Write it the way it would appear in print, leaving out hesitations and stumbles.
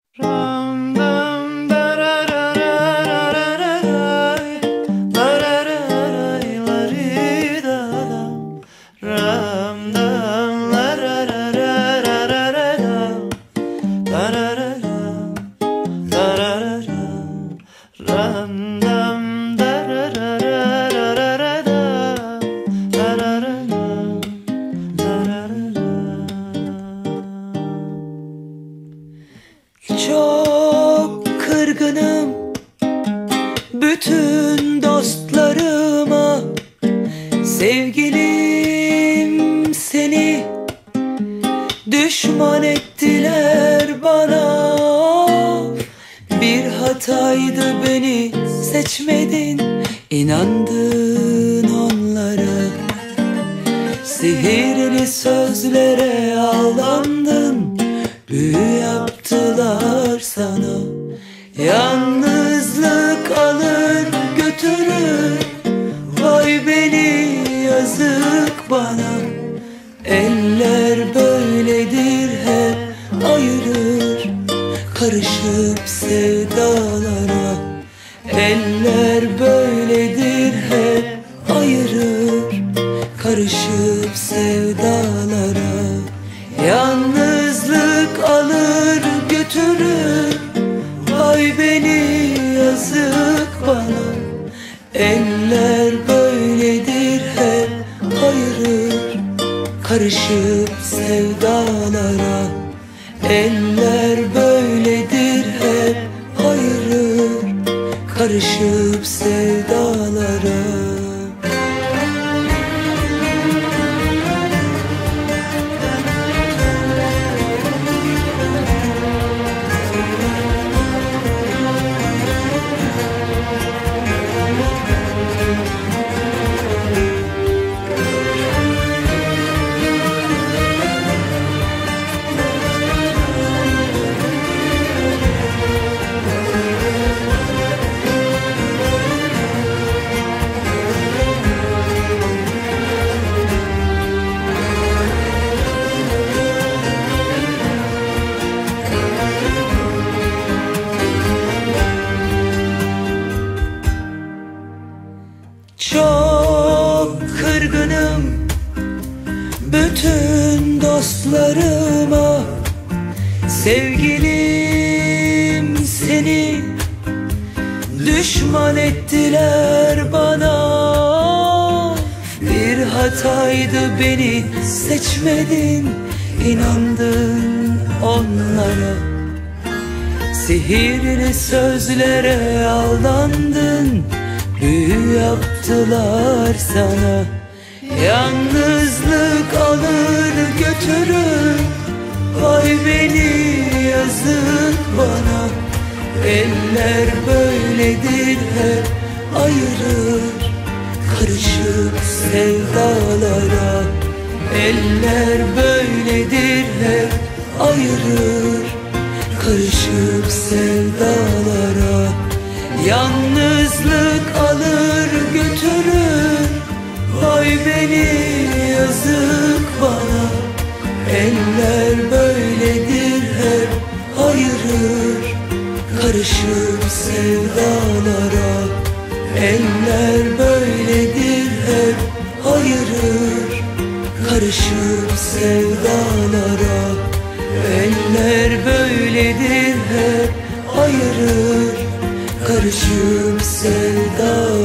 Ram dam da ra ra ra ra ra ra la ra ra la ri da dam. Ram dam la ra ra ra ra ra ra la ra ra la ra ra ram dam da ra ra ra ra ra ra la ra ra la ra ra. Çok kırgınım bütün dostlarıma. Sevgilim seni düşman ettiler bana. Bir hataydı beni seçmedin, inandın onlara. Sihirli sözlere aldandın, büyü yaptılar sana. Yalnızlık alır götürür, vay beni yazık bana. Eller böyledir hep ayırır, karışıp sevdalara. Eller böyledir hep ayırır, karışıp sevdalara. Yalnızlık alır götürür, vay beni yazık bana. Eller böyledir hep ayırır, karışıp sevdalara. Eller böyledir hep ayırır, karışıp sevdalara. Çok kırgınım bütün dostlarıma. Sevgilim seni düşman ettiler bana. Bir hataydı beni seçmedin, inandın onlara. Sihirli sözlere aldandın, büyü yaptılar sana. Yalnızlık alır götürür, vay beni yazık bana. Eller böyledir hep ayırır, karışıp sevdalara. Eller böyledir hep ayırır, karışıp sevdalara. Yalnızlık alır götürür, vay beni yazık bana. Eller böyledir hep ayırır, karışıp sevdalara. Eller böyledir hep ayırır, karışıp sevdalara. Eller böyledir hep ayırır, karışıp sevdalara.